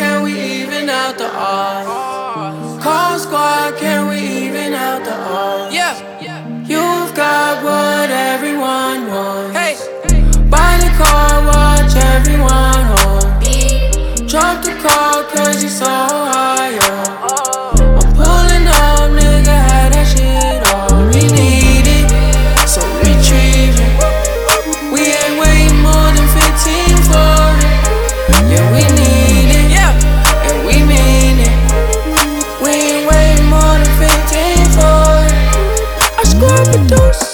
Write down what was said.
can we even out the odds? Call squad, can we even out the odds? Yeah. You've got what everyone wants. Hey. Buy the car, watch everyone home. Drop the call cause you so high, yeah. I'm pulling up, nigga, had that shit all. We need it, so retrieve it. We ain't waiting more than 15 for it. Yeah, we need it, Yeah. and we mean it. We ain't waiting more than 15 for it. I score produce.